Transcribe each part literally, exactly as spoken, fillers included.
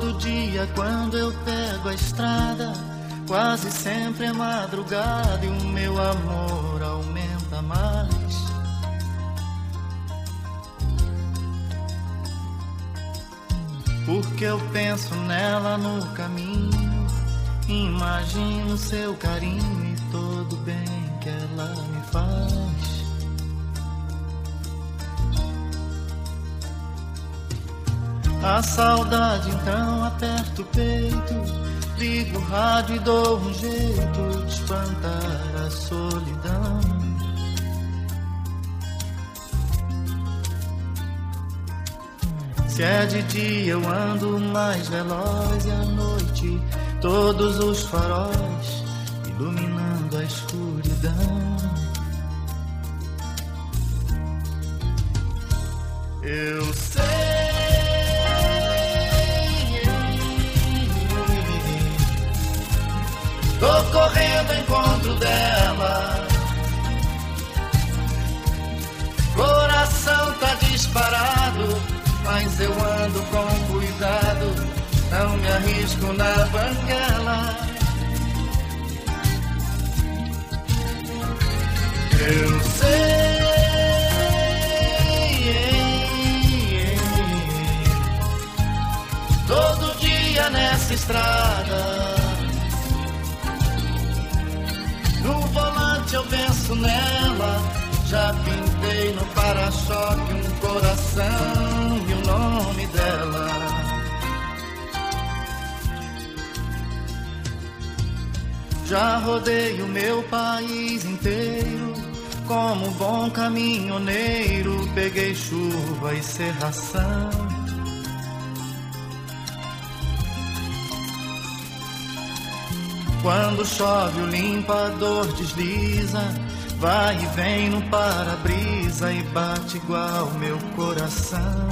Todo dia quando eu pego a estrada, quase sempre é madrugada e o meu amor aumenta mais. Porque eu penso nela no caminho, imagino seu carinho e todo o bem que ela me faz. A saudade então aperta o peito, ligo o rádio e dou um jeito de espantar a solidão. Se é de dia eu ando mais veloz e à noite todos os faróis iluminando a escuridão. Eu sei, tô correndo ao encontro dela, coração tá disparado, mas eu ando com cuidado, não me arrisco na banguela. Eu sei, todo dia nessa estrada, no volante eu penso nela, já pintei no para-choque um coração e o nome dela. Já rodei o meu país inteiro, como bom caminhoneiro, peguei chuva e cerração. Quando chove o limpador desliza, vai e vem no para-brisa e bate igual meu coração.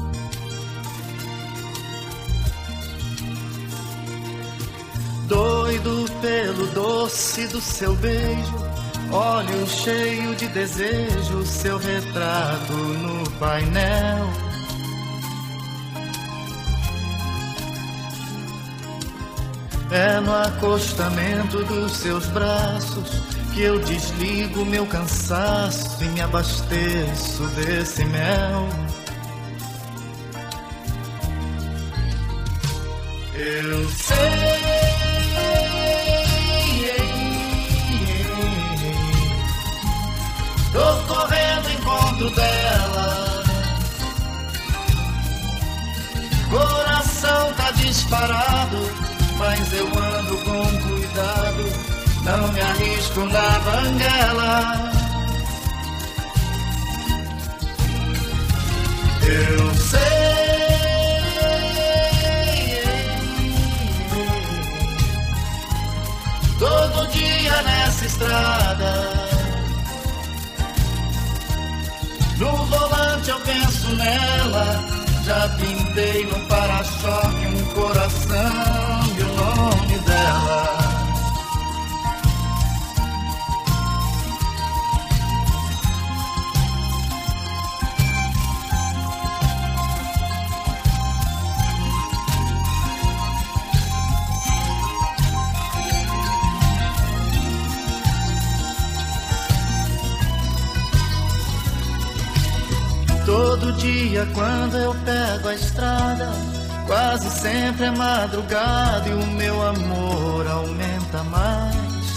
Doido pelo doce do seu beijo, olho cheio de desejo, seu retrato no painel. É no acostamento dos seus braços que eu desligo meu cansaço e me abasteço desse mel. Eu sei, tô correndo ao encontro dela, coração tá disparado, mas eu ando com cuidado, não me arrisco na banguela. Eu sei, todo dia nessa estrada, no volante eu penso nela, já pintei no para-choque um coração e o nome dela. Todo dia quando eu pego a estrada, quase sempre é madrugada e o meu amor aumenta mais.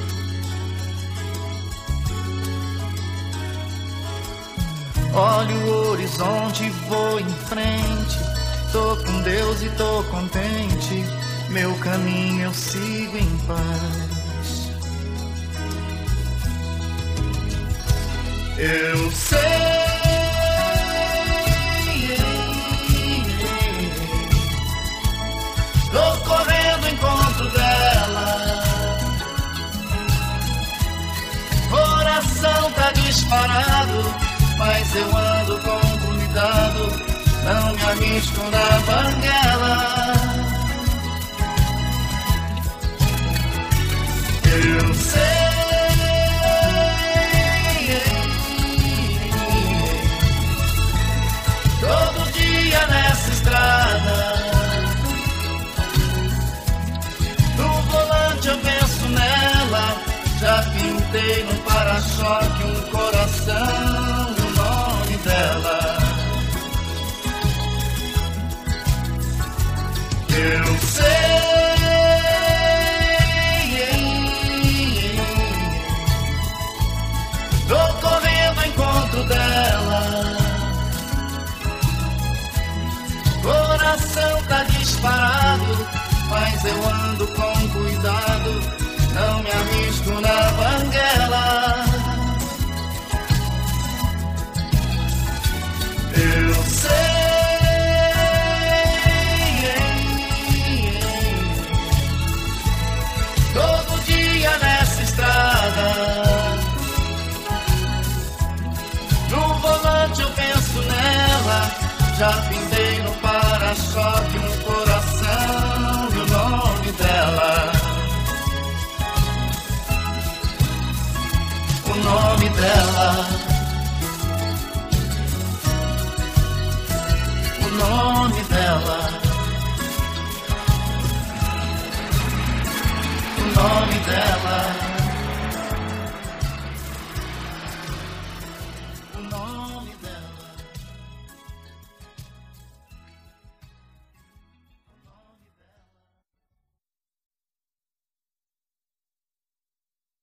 Olho o horizonte e vou em frente, tô com Deus e tô contente, meu caminho eu sigo em paz. Eu sei, tô correndo ao encontro dela, coração tá disparado, mas eu ando com cuidado, não me arrisco na banguela. Eu sei, todo dia nessa estrada, pintei no para-choque um coração, o nome dela. Eu sei, tô correndo ao encontro dela. Coração tá disparado, mas eu ando com cuidado, não me arrisco na banguela. Eu sei, todo dia nessa estrada, no volante eu penso nela. Já pintei no para-choque um coração e o nome dela. O nome dela.